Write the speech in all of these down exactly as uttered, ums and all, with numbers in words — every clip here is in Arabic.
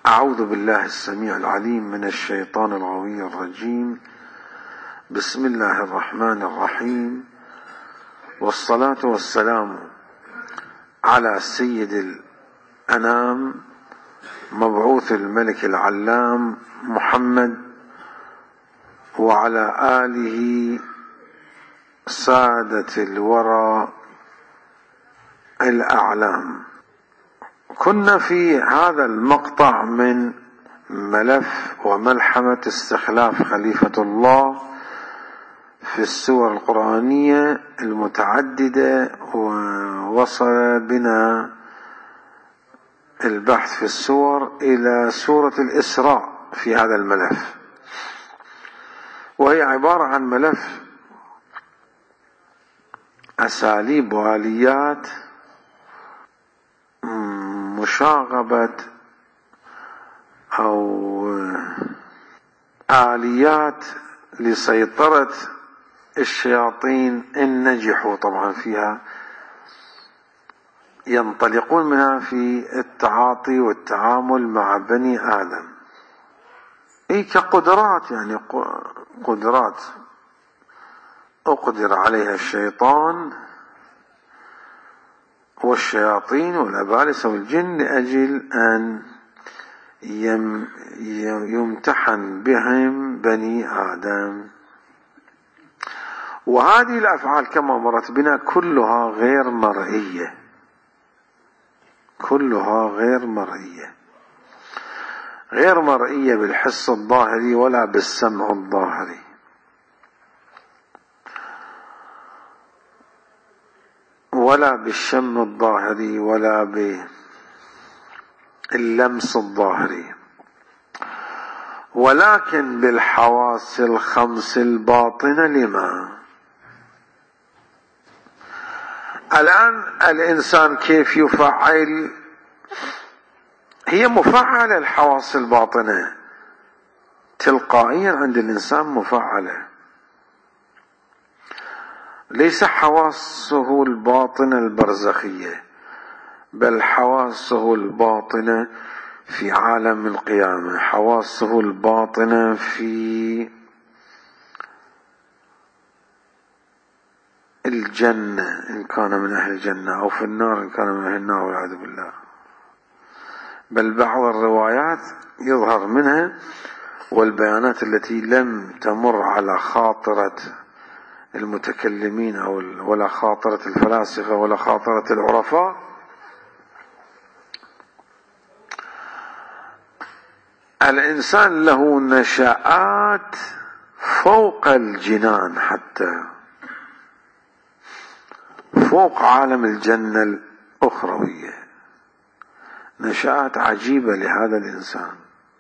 أعوذ بالله السميع العليم من الشيطان الغوي الرجيم. بسم الله الرحمن الرحيم، والصلاة والسلام على سيد الأنام مبعوث الملك العلام محمد وعلى آله سادة الورى الأعلام. كنا في هذا المقطع من ملف وملحمة استخلاف خليفة الله في السور القرآنية المتعددة، ووصل بنا البحث في السور إلى سورة الإسراء في هذا الملف، وهي عبارة عن ملف أساليب وآليات مشاغبة أو آليات لسيطرة الشياطين إن نجحوا طبعا فيها، ينطلقون منها في التعاطي والتعامل مع بني آدم. هي كقدرات، يعني قدرات أقدر عليها الشيطان والشياطين والأبالسة والجن لأجل أن يمتحن بهم بني آدم. وهذه الأفعال كما مرت بنا كلها غير مرئية، كلها غير مرئية، غير مرئية بالحس الظاهري ولا بالسمع الظاهري، ولا بالشم الظاهري ولا باللمس الظاهري، ولكن بالحواس الخمس الباطنة. لما الآن الإنسان كيف يفعل؟ هي مفعلة الحواس الباطنة تلقائيا عند الإنسان مفعلة، ليس حواسه الباطنة البرزخية، بل حواسه الباطنة في عالم القيامة، حواسه الباطنة في الجنة إن كان من أهل الجنة، أو في النار إن كان من أهل النار والعياذ بالله. بل بعض الروايات يظهر منها والبيانات التي لم تمر على خاطرة المتكلمين أو ولا خاطرة الفلاسفة ولا خاطرة العرفاء، الإنسان له نشآت فوق الجنان، حتى فوق عالم الجنة الأخروية، نشآت عجيبة لهذا الإنسان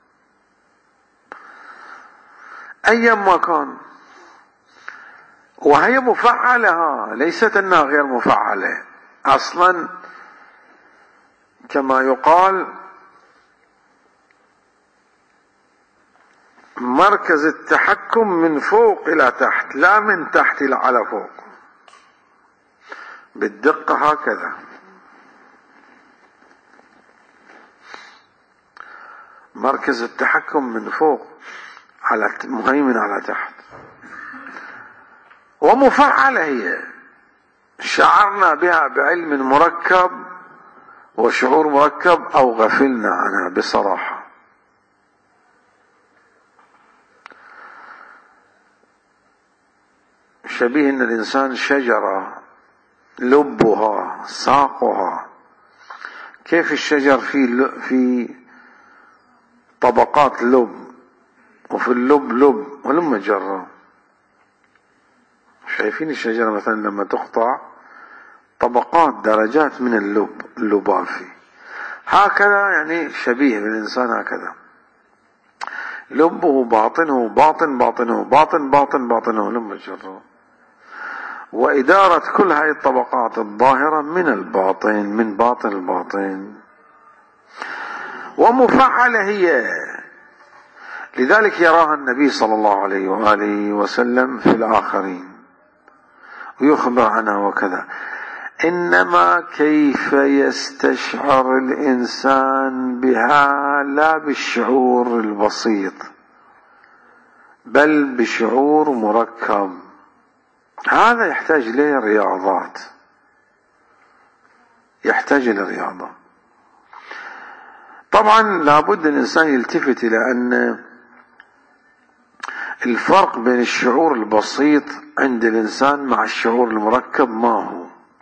أيما كان. وهي مفعلة، ليست أنها غير مفعلة أصلا. كما يقال مركز التحكم من فوق إلى تحت، لا من تحت إلى على فوق، بالدقة هكذا. مركز التحكم من فوق على مهيمن على تحت، ومفعلة هي، شعرنا بها بعلم مركب وشعور مركب أو غفلنا عنها بصراحة. شبيه أن الإنسان شجرة لبها ساقها. كيف الشجر في في طبقات لب، وفي اللب لب ولما جرى. شايفين الشجرة مثلا لما تقطع طبقات درجات من اللب اللبافي، هكذا يعني شبيه بالإنسان هكذا، لبه باطنه باطن باطنه باطن باطن باطنه لما جرى. وإدارة كل هذه الطبقات الظاهرة من الباطن، من باطن الباطن، ومفعلة هي. لذلك يراها النبي صلى الله عليه وآله وسلم في الآخرين ويخبر عنها وكذا. إنما كيف يستشعر الإنسان بها لا بالشعور البسيط بل بشعور مركب. هذا يحتاج إليه رياضات، يحتاج إلى رياضة. طبعا لابد الإنسان يلتفت إلى أن الفرق بين الشعور البسيط عند الإنسان مع الشعور المركب ما هو.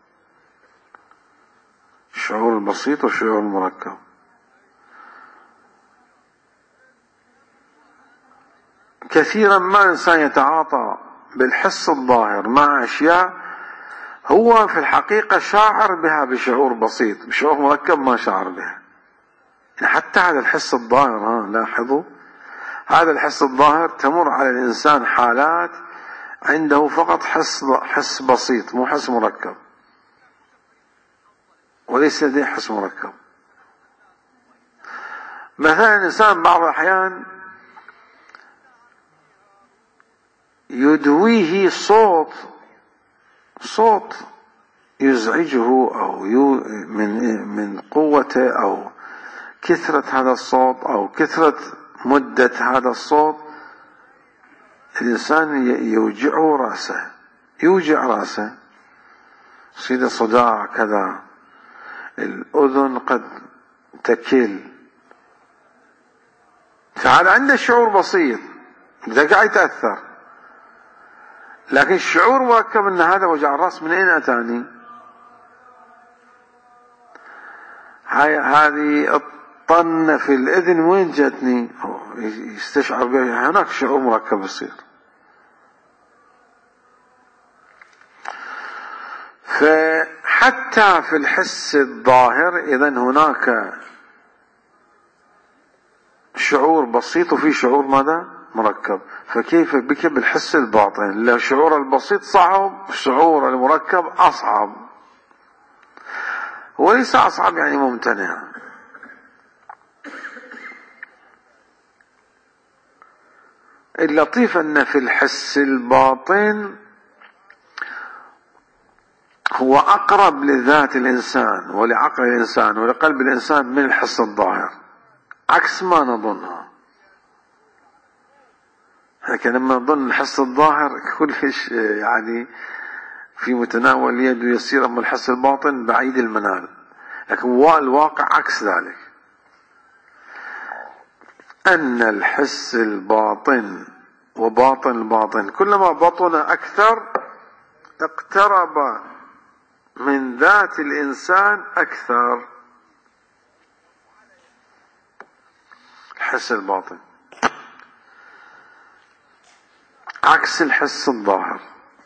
الشعور البسيط والشعور المركب، كثيرا ما الإنسان يتعاطى بالحس الظاهر مع أشياء هو في الحقيقة شاعر بها بشعور بسيط، بشعور مركب ما شاعر بها. حتى هذا الحس الظاهر، ها لاحظوا، هذا الحس الظاهر تمر على الإنسان حالات عنده فقط حس حس بسيط، مو حس مركب، وليس لديه حس مركب. مثلا الإنسان بعض الأحيان يدويه صوت صوت يزعجه أو يو من من قوته أو كثرة هذا الصوت أو كثرة مدة هذا الصوت، الإنسان يوجعه رأسه، يوجع رأسه، يصير صداع كذا، الأذن قد تكل. فهذا عنده شعور بسيط إذا قاعد يتأثر، لكن الشعور مركب أن هذا وجع الرأس من أين أتاني؟ هاي هذه الطنة في الأذن وين جتني؟ يستشعر بها، هناك شعور مركب يصير. فحتى في الحس الظاهر إذن هناك شعور بسيط وفي شعور ماذا؟ مركب. فكيف بك بالحس الباطن؟ الشعور البسيط صعب، الشعور المركب أصعب، وليس أصعب يعني ممتنع. اللطيف أن في الحس الباطن هو أقرب لذات الإنسان ولعقل الإنسان ولقلب الإنسان من الحس الظاهر، عكس ما نظنها. لكن لما نظن الحس الظاهر كلش يعني في متناول اليد ويسير، أما الحس الباطن بعيد المنال، لكن الواقع عكس ذلك، أن الحس الباطن وباطن الباطن كلما بطن أكثر اقترب من ذات الإنسان أكثر. الحس الباطن عكس الحس الظاهر.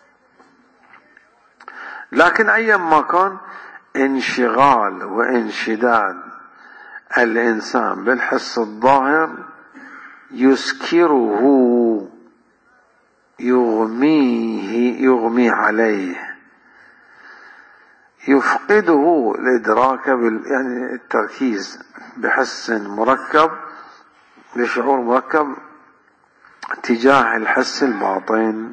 لكن أيما كان انشغال وانشداد الإنسان بالحس الظاهر يسكره، يغميه، يغمي عليه، يفقده الإدراك بال يعني التركيز بحس مركب، بشعور مركب تجاه الحس الباطن.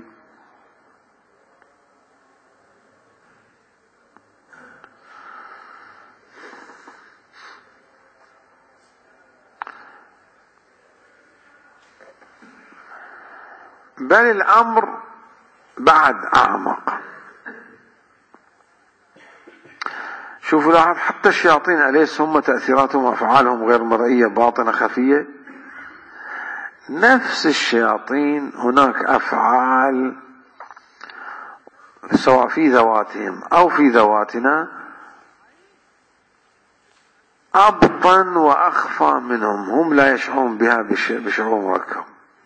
بل الأمر بعد أعمق. شوفوا لاحظ، حتى الشياطين أليس هم تأثيراتهم وأفعالهم غير مرئية باطنة خفية؟ نفس الشياطين هناك أفعال سواء في ذواتهم أو في ذواتنا أبطن وأخفى منهم، هم لا يشعرون بها بشعور مركب.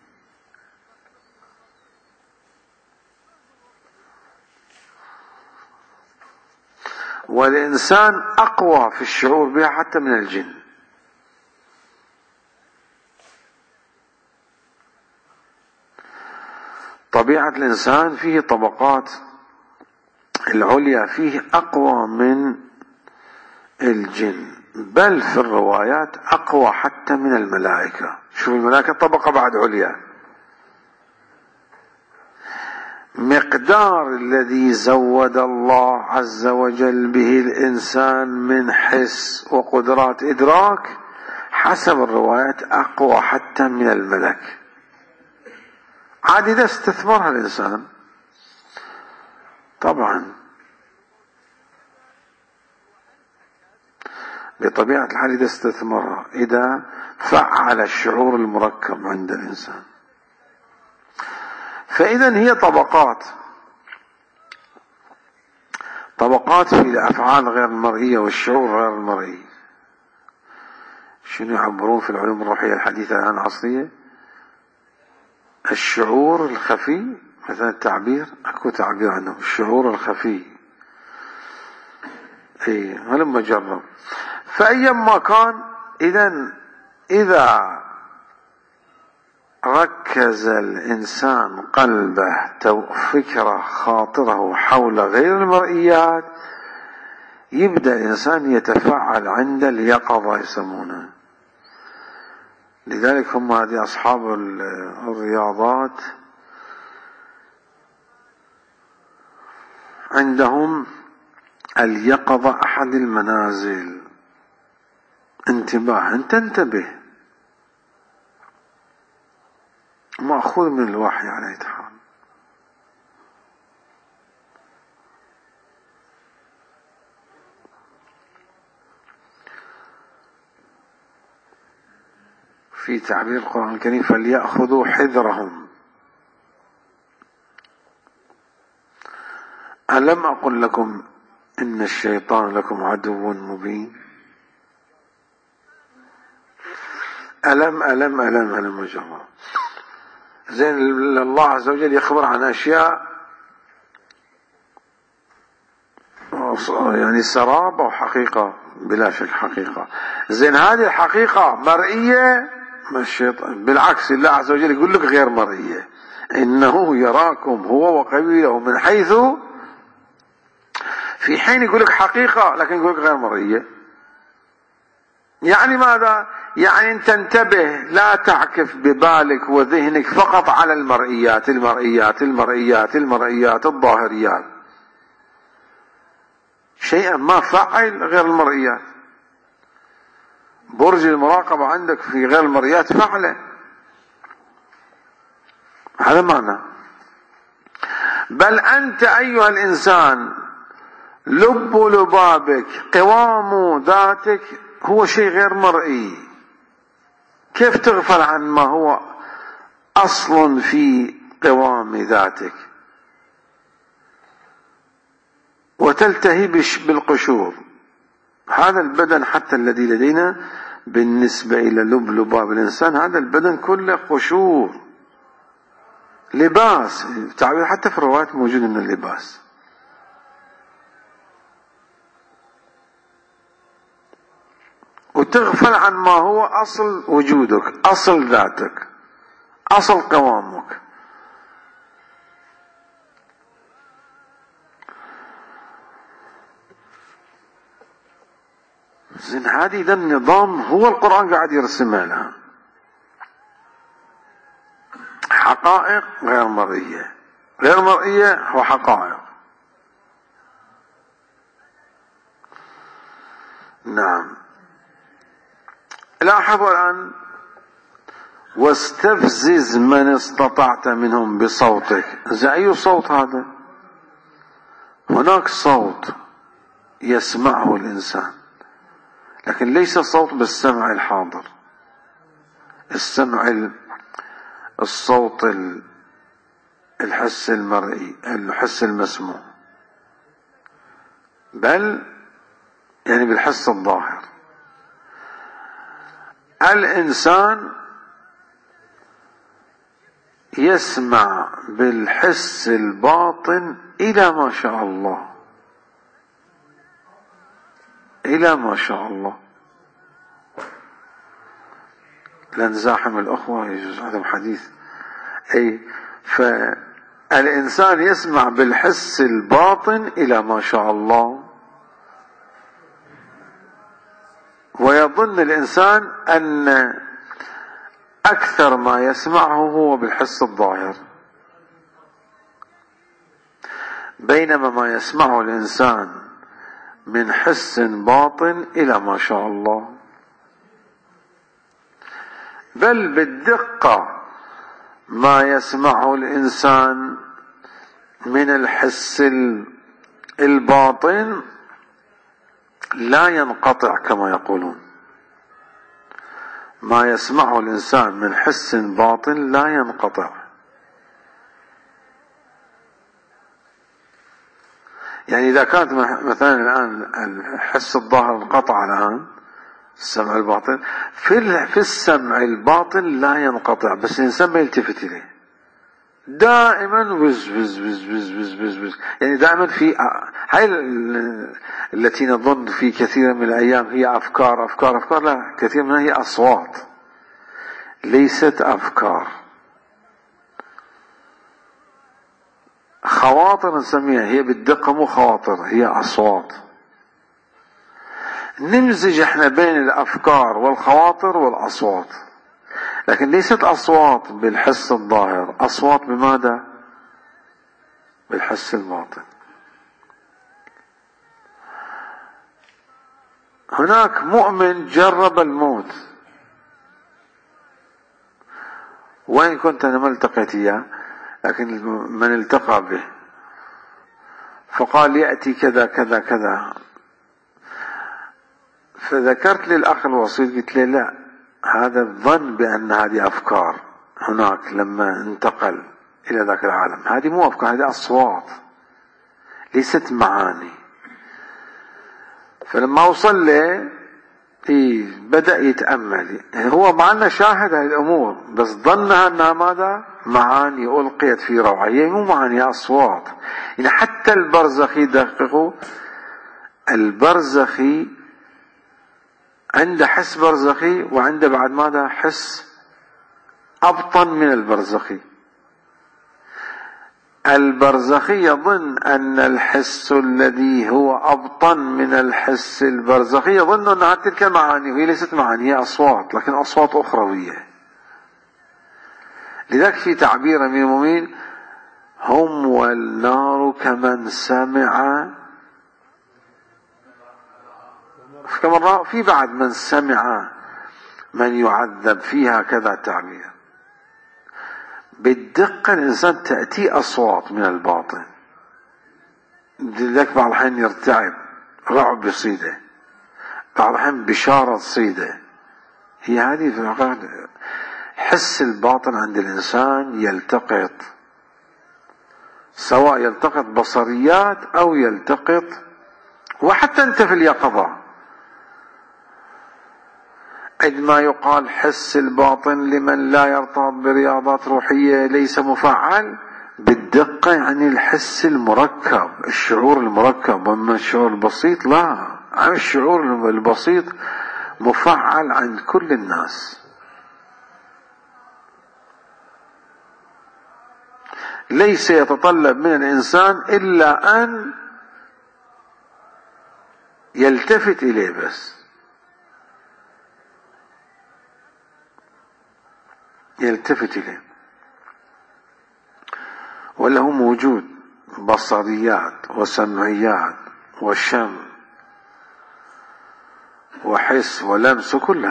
والإنسان أقوى في الشعور بها حتى من الجن. طبيعة الإنسان فيه طبقات، العليا فيه أقوى من الجن، بل في الروايات أقوى حتى من الملائكة. شوف الملائكة طبقة بعد عليا، مقدار الذي زود الله عز وجل به الإنسان من حس وقدرات إدراك حسب الروايات أقوى حتى من الملك. عاد إذا استثمرها الإنسان طبعا بطبيعة الحال إذا استثمرها، إذا فعل الشعور المركب عند الإنسان. فإذا هي طبقات طبقات في الأفعال غير المرئية والشعور غير المرئي. شنو يعبرون في العلوم الروحية الحديثة الآن العصرية؟ الشعور الخفي، مثلا التعبير، اكو تعبير عنه الشعور الخفي. اي هلما جرب. فأيما كان، إذا إذا ركز الإنسان قلبه فكرة خاطره حول غير المرئيات، يبدأ الإنسان يتفاعل عند اليقظة يسمونه. لذلك هم هذه أصحاب الرياضات عندهم اليقظة أحد المنازل. انتباه، انت انتبه، مأخوذ من الوحي على أي حال. في تعبير القرآن الكريم فليأخذوا حذرهم. ألم أقل لكم إن الشيطان لكم عدو مبين؟ ألم ألم ألم ألم وجهه. زين الله عز وجل يخبر عن أشياء يعني سراب أو حقيقة، بلا شك حقيقة. زين هذه الحقيقة مرئية؟ ما الشيطان بالعكس، الله عز وجل يقول لك غير مرئية. إنه يراكم هو وقبيله من حيث، في حين يقول لك حقيقة لكن يقول لك غير مرئية. يعني ماذا؟ يعني انت انتبه، لا تعكف ببالك وذهنك فقط على المرئيات المرئيات المرئيات المرئيات الظاهريات، شيئا ما فعل غير المرئيات. برج المراقبة عندك في غير المرئيات فعله، هذا معنى. بل أنت أيها الإنسان لب لبابك قوام ذاتك هو شيء غير مرئي. كيف تغفل عن ما هو أصل في قوام ذاتك وتلتهي بالقشور؟ هذا البدن حتى الذي لدينا بالنسبة إلى لب لباب الإنسان، هذا البدن كله قشور، لباس. تعبير حتى في الروايات موجود من اللباس. وتغفل عن ما هو أصل وجودك، أصل ذاتك، أصل قوامك. زين هذه ذا النظام هو القرآن قاعد يرسمه لها. حقائق غير مرئية، غير مرئية وحقائق. نعم. لاحظوا الآن واستفزز من استطعت منهم بصوتك. زي أي صوت هذا؟ هناك صوت يسمعه الإنسان، لكن ليس صوت بالسمع الحاضر، السمع الصوت الحس المرئي، الحس المسموع، بل يعني بالحس الظاهر. الإنسان يسمع بالحس الباطن إلى ما شاء الله، إلى ما شاء الله. لا نزاحم الأخوة، يجوز هذا حديث. أي فالإنسان يسمع بالحس الباطن إلى ما شاء الله، ويظن الإنسان أن أكثر ما يسمعه هو بالحس الظاهر. بينما ما يسمعه الإنسان من حس باطن إلى ما شاء الله، بل بالدقة ما يسمعه الإنسان من الحس الباطن لا ينقطع كما يقولون. ما يسمعه الإنسان من حس باطن لا ينقطع. يعني إذا كانت مثلا الآن الحس الظاهر انقطع الآن، السمع الباطن، في في السمع الباطن لا ينقطع، بس الإنسان ما يلتفت إليه، دائما وز وز وز وز وز وز وز يعني دائما في هاي التي نظن في كثير من الأيام هي أفكار أفكار أفكار، لا، كثير منها هي أصوات، ليست أفكار. خواطر نسميها، هي بالدقة مو خواطر، هي أصوات. نمزج احنا بين الأفكار والخواطر والأصوات، لكن ليست أصوات بالحس الظاهر، أصوات بماذا؟ بالحس الباطن. هناك مؤمن جرب الموت، وين كنت أنا ما التقيت إياه، لكن من التقى به فقال يأتي كذا كذا كذا، فذكرت للأخ الوسيط قلت له لا، هذا الظن بأن هذه أفكار هناك لما انتقل إلى ذاك العالم، هذه مو أفكار، هذه أصوات ليست معاني. فلما وصل له إيه بدأ يتأمل، هو مع أنه شاهد هذه الأمور بس ظنها أنها ماذا؟ معاني ألقيت في روعه، هي مو معاني، أصوات. يعني حتى البرزخي دققوا، البرزخي عنده حس برزخي وعنده بعد ماذا؟ حس أبطن من البرزخي. البرزخي يظن أن الحس الذي هو أبطن من الحس البرزخي يظن أنها تلك معاني، وهي ليست معاني، هي أصوات، لكن أصوات أخروية. لذلك في تعبير أمير المؤمنين هم والنار كمن سمع، كما في بعد من سمع من يعذب فيها، كذا تعبير. بالدقة الإنسان تأتي أصوات من الباطن، لذلك بعض الأحيان يرتعب، رعب يصيده، بعض الأحيان بشارة تصيده. هي هذه في الواقع حس الباطن عند الإنسان يلتقط، سواء يلتقط بصريات أو يلتقط، وحتى أنت في اليقظة عندما يقال حس الباطن لمن لا يرتبط برياضات روحية ليس مفعل، بالدقة يعني الحس المركب، الشعور المركب. أما الشعور البسيط لا، الشعور البسيط مفعل عند كل الناس. ليس يتطلب من الإنسان إلا أن يلتفت إليه بس، يلتفت إليه، وله موجود بصريات وسمعيات وشم وحس ولمس، كل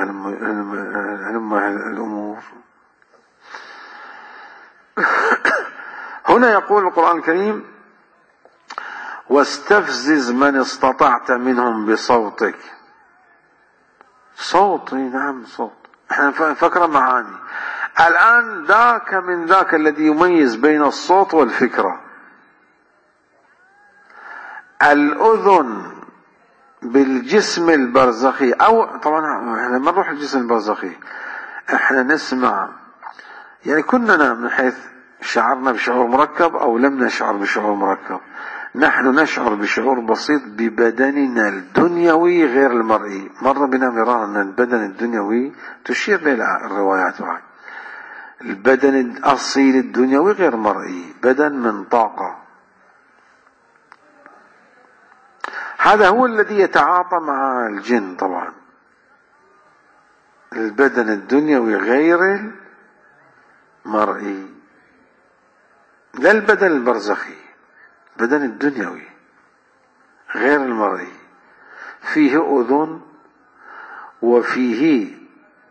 الأمور. هنا يقول القرآن الكريم واستفزز من استطعت منهم بصوتك. صوت، نعم صوت، احنا فكرة معاني. الآن ذاك من ذاك الذي يميز بين الصوت والفكرة. الأذن بالجسم البرزخي، أو طبعا احنا ما نروح الجسم البرزخي، احنا نسمع، يعني كلنا من حيث شعرنا بشعور مركب أو لم نشعر بشعور مركب، نحن نشعر بشعور بسيط ببدننا الدنيوي غير المرئي. مر بنا مرارا أن البدن الدنيوي تشير إلى الروايات بعد، البدن الأصيل الدنيوي غير مرئي، بدن من طاقة. هذا هو الذي يتعاطى مع الجن طبعا، البدن الدنيوي غير المرئي، لا البدن البرزخي. البدن الدنيوي غير المرئي، فيه أذن وفيه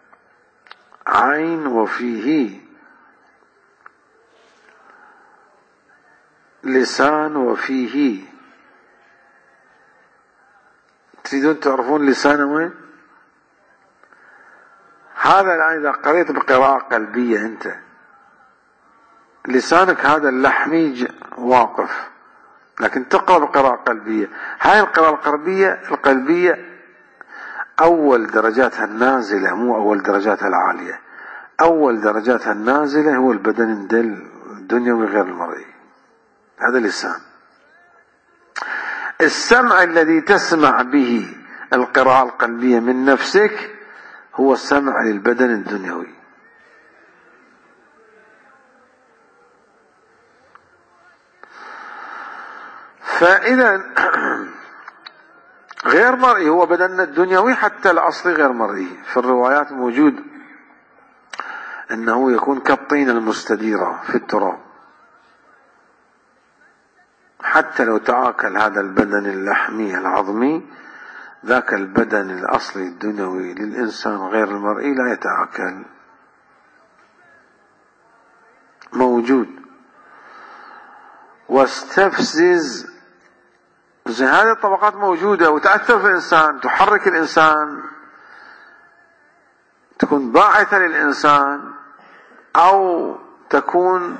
عين وفيه لسان وفيه، تريدون تعرفون لسانه وين؟ هذا الآن إذا قريت بقراءة قلبية أنت لسانك هذا اللحمي واقف، لكن تقرأ بقراءة قلبية. هاي القراءة القلبية القلبية أول درجاتها النازلة، مو أول درجاتها العالية. أول درجاتها النازلة هو البدن الدنيوي غير المرئي، هذا اللسان. السمع الذي تسمع به القراءة القلبية من نفسك هو السمع للبدن الدنيوي. فإذا غير مرئي هو بدننا الدنيوي، حتى الأصلي غير مرئي. في الروايات موجود أنه يكون كالطين المستديرة في التراب، حتى لو تآكل هذا البدن اللحمي العظمي، ذاك البدن الأصلي الدنيوي للإنسان غير المرئي لا يتآكل، موجود. واستفزز، زي هذه الطبقات موجودة وتأثر في الإنسان، تحرك الإنسان، تكون باعثة للإنسان أو تكون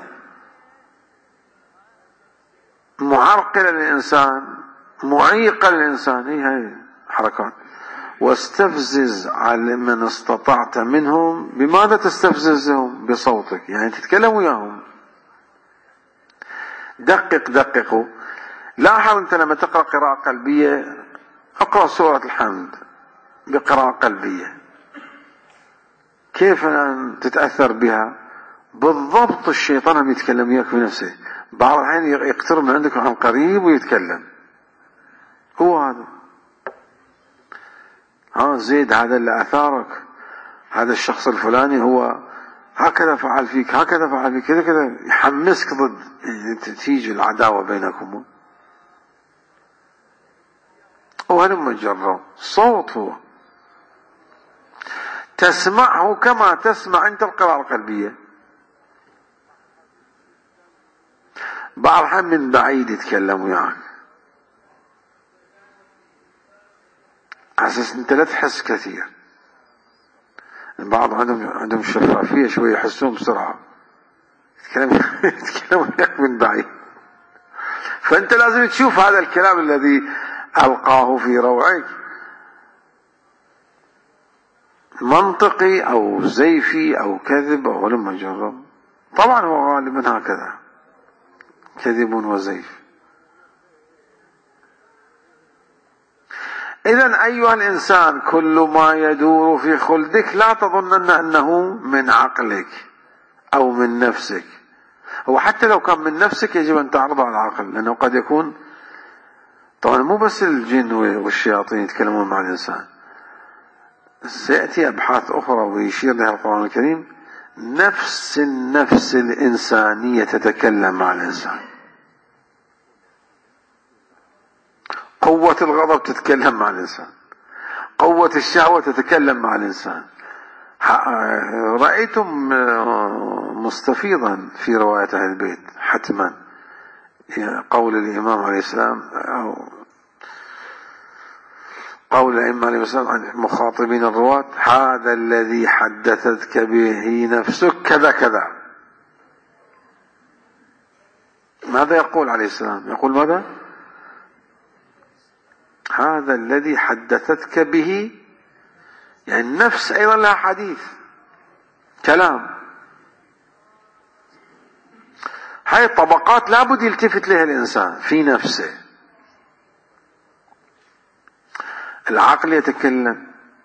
معرقلة للإنسان، معيقة للإنسان، هي هاي حركات. واستفزز على من استطعت منهم. بماذا تستفززهم؟ بصوتك، يعني تتكلم وياهم. دقق دققوا. لاحظ انت لما تقرأ قراءة قلبية، اقرأ سورة الحمد بقراءة قلبية، كيف أن تتأثر بها؟ بالضبط الشيطان عم يتكلم وياك بنفسه، بعض الحين يقترب من عندك عن قريب ويتكلم. هو هذا، ها زيد هذا اللي أثارك، هذا الشخص الفلاني هو هكذا فعل فيك، هكذا فعل فيك، كذا كذا، يحمسك ضد، يعني تيجي العداوة بينكم. وهلم جروا صوت، هو تسمعه كما تسمع انت القراءة القلبية. بعض الحين من بعيد يتكلم وياك على اساس انت لا تحس كثير. البعض عندهم عندهم شفافية شوية، يحسون بسرعة، يتكلم يتكلم وياك من بعيد. فانت لازم تشوف هذا الكلام الذي ألقاه في روعك منطقي أو زيفي أو كذب أو لما جرب. طبعا هو غالبا هكذا، كذب وزيف. إذن أيها الإنسان، كل ما يدور في خلدك لا تظنن أنه من عقلك أو من نفسك. هو حتى لو كان من نفسك يجب أن تعرضه على العقل، لأنه قد يكون، طبعا مو بس الجن والشياطين يتكلمون مع الإنسان، سيأتي أبحاث أخرى ويشير لها القرآن الكريم. نفس النفس الإنسانية تتكلم مع الإنسان، قوة الغضب تتكلم مع الإنسان، قوة الشهوة تتكلم مع الإنسان. رأيتم مستفيضا في رواية أهل البيت حتما قول الإمام عليه السلام، أو قول الأئمة عليه السلام عن مخاطبين الرواة: هذا الذي حدثتك به نفسك كذا كذا. ماذا يقول عليه السلام؟ يقول ماذا؟ هذا الذي حدثتك به، يعني النفس أيضا لها حديث، كلام. هاي طبقات لابد يلتفت لها الإنسان في نفسه. العقل يتكلم،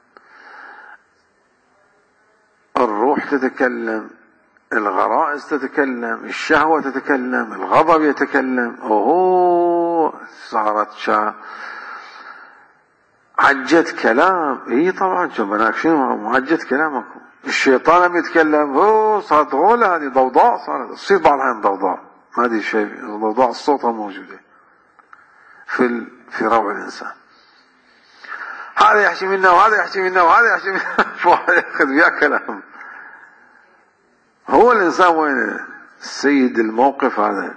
الروح تتكلم، الغرائز تتكلم، الشهوة تتكلم، الغضب يتكلم. اوه صارت شا عجت كلام. اي طبعا شبناك شنو معجت كلامكم. الشيطان لم يتكلم، اوه صارت غولة، هذه ضوضاء، صارت تصير بعض الأحيان ضوضاء، ما ادري شيء، ضوضاء الصوت موجودة. في في روع الإنسان. هذا يحكي منا وهذا يحكي منا وهذا يحكي منا فواحد يأخذ وياه كلام. هو الإنسان وين السيد الموقف هذا.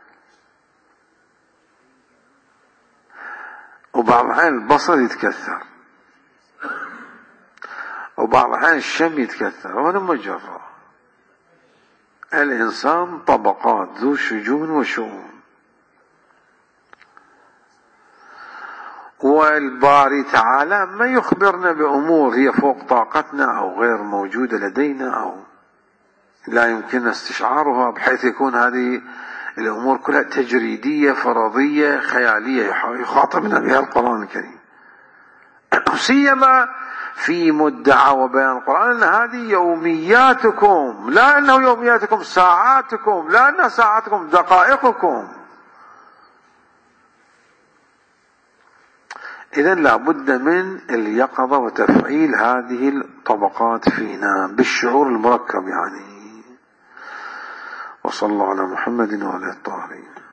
وبعض الأحيان البصر يتكثر، وبعض الأحيان الشم يتكثر، وأنا مجرد الإنسان طبقات ذو شجون وشؤون. والباري تعالى ما يخبرنا بأمور هي فوق طاقتنا أو غير موجودة لدينا أو لا يمكننا استشعارها، بحيث يكون هذه الأمور كلها تجريدية فرضية خيالية يخاطبنا بها القرآن الكريم. سيما في مدعى وبيان القرآن أن هذه يومياتكم، لا أنه يومياتكم ساعاتكم، لا أنها ساعاتكم دقائقكم. إذن لا بد من اليقظة وتفعيل هذه الطبقات فينا بالشعور المركب يعني. وصلى الله على محمد وعلى الطاهرين.